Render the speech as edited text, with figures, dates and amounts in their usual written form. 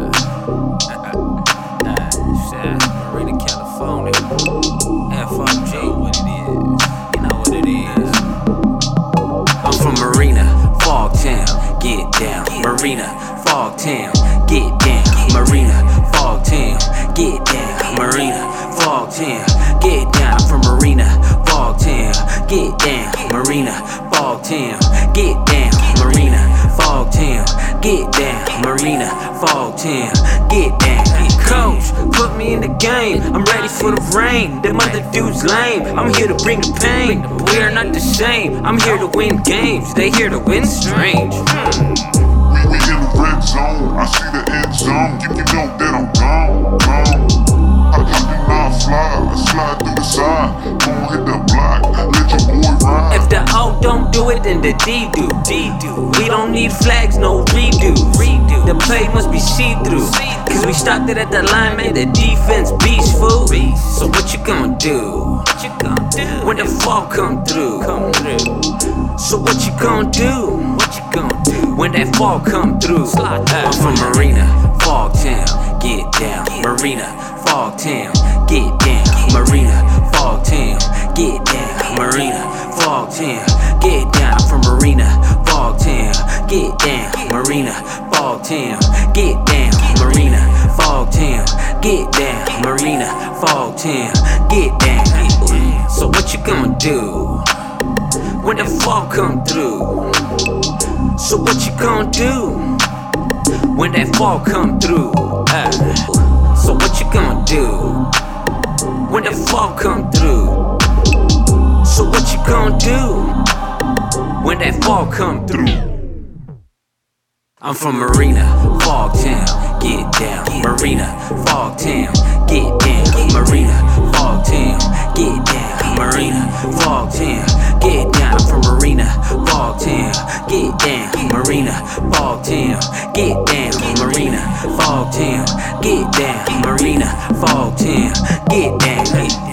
Marina, California. FOG, what it is. You know what it is. I'm from Marina, Fogtown, get down. Marina, Fogtown, get down. Marina, Fogtown, get down. Marina, Fogtown, get down. I'm from Marina, Fogtown, get down. Marina, Fogtown, get down. Marina, Fogtown, get down. Marina, Fogtown, get down. Coach, put me in the game. I'm ready for the rain. Them other dudes lame. I'm here to bring the pain. We are not the same. I'm here to win games. They here to win strange. We in the red zone. I see the end zone. You know that I'm gone. I do not fly. I slide through the side. Gon' hit the block. Let your boy ride. If the O don't do it, then the D do. We don't need flags, no redo. The play must be see-through. Cause we stopped it at the line, made the defense beast, fool. So what you gonna do? When the fall come through? So what you gonna do? When that fall come through? I'm from Marina, Fogtown, get down. Marina, Fogtown, get down. Marina, Fogtown, get down. Marina, Fogtown, get down. I'm from Marina, Fogtown, get down. Marina, Fogtown, get down. Marina, Fogtown, get down. Marina, Fogtown, get down. So what you gonna do when the fall come through? So what you gonna do when that fall come through? So what you gonna do when the fall come through? So what you gonna do when that fall come through? I'm from Marina, Fogtown, get down. Marina, Fogtown, get down. Marina, Fogtown, get down. Marina, Fogtown, get down. I'm from Marina, Fogtown, get down. Marina, Fogtown, get down. Marina, Fogtown, get down. Marina, Fogtown, get down.